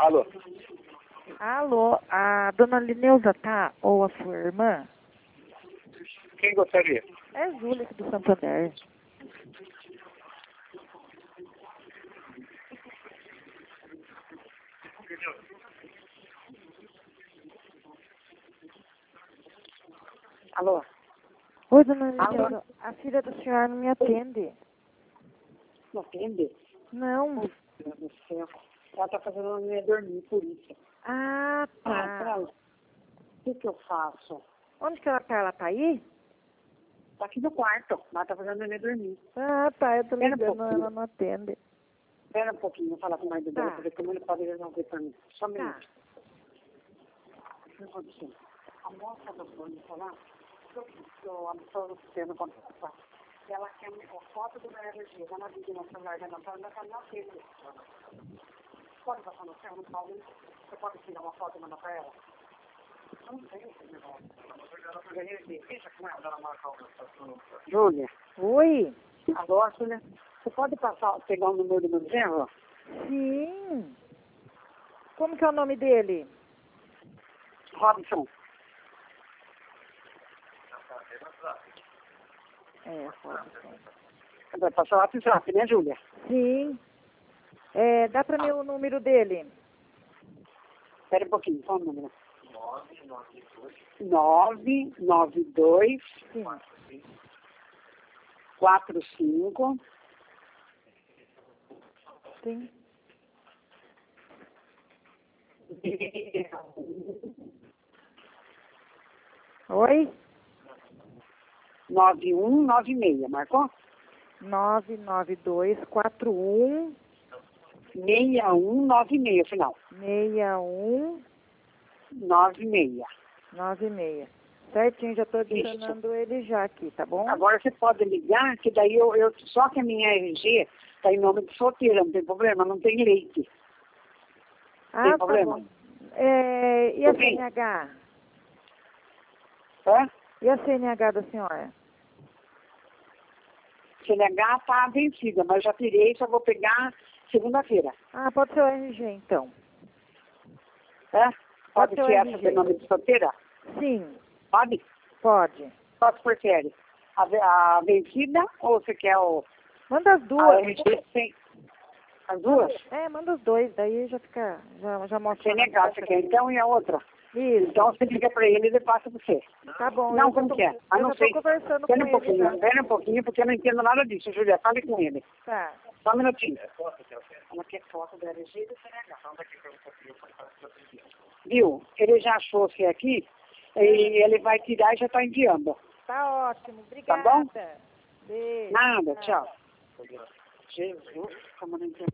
Alô? Alô, a dona Lineuza tá? Ou a sua irmã? Quem gostaria? É Júlia aqui do Santander. Alô? Oi, dona Alô? Lineuza, a filha da senhora não me atende. Não atende? Não. Meu Deus do céu. Ela tá fazendo a mulher dormir, por isso. Ah, tá. Ela, o que eu faço? Onde que ela tá? Ela tá aí? Tá aqui no quarto. Ela tá fazendo a mulher dormir. Ah, tá, eu tô Espera um ligando, pouquinho. ela não atende. Espera um pouquinho, vou falar com o marido dela, Tá. pra ver como ele pode resolver pra mim. Só um Tá. minuto. O que aconteceu? A moça do plano falar, a pessoa do sistema contratar. Ela quer a foto do RG, ela diz no celular da Natália, mas ela não fez. Pode passar no céu, no Paulo? Você pode tirar uma foto e mandar pra ela? Eu não sei, deixa com ela. Júlia. Oi? Alô, Júlia? Você pode pegar o número do meu genro? Sim. Como que é o nome dele? Robson. É, Robson. Vai passar o WhatsApp, né, Júlia? Sim. É, dá pra mim o número dele? Espera um pouquinho, só o número. 992 Sim. 45 Sim. Oi? 9196, marcou? 99241 6196, final. 6196. Certinho, já tô adicionando ele já aqui, tá bom? Agora você pode ligar, que daí só que a minha RG está em nome de solteira, não tem problema, não tem leite. Ah, tá problema? bom. É, e a Tudo bem? CNH? Tá? E a CNH da senhora? CNH está vencida, mas já tirei, só vou pegar segunda-feira. Ah, pode ser o RG, então. Tá? Pode Pode ser o ser essa RG. de nome de solteira? Sim, Pode? pode. Qual que prefere? A vencida ou você quer Manda as a duas. RG sem? As duas? É, manda os dois, daí já fica, já mostra. CNH você quer então e a outra? Isso, Então você liga para ele e ele passa para você. tá bom. Não, eu já como tô, que é? eu não já sei. tô conversando Espera com um ele pouquinho, já. espera um pouquinho, porque eu não entendo nada disso, Julia. Fale com ele. Tá. Só um minutinho. Ela quer foto da LG e do CNH. Viu? Ele já achou você aqui e ele vai tirar e já está enviando. Tá ótimo, Tá obrigada. bom? Beijo. Nada, tchau. Jesus, como não entendo.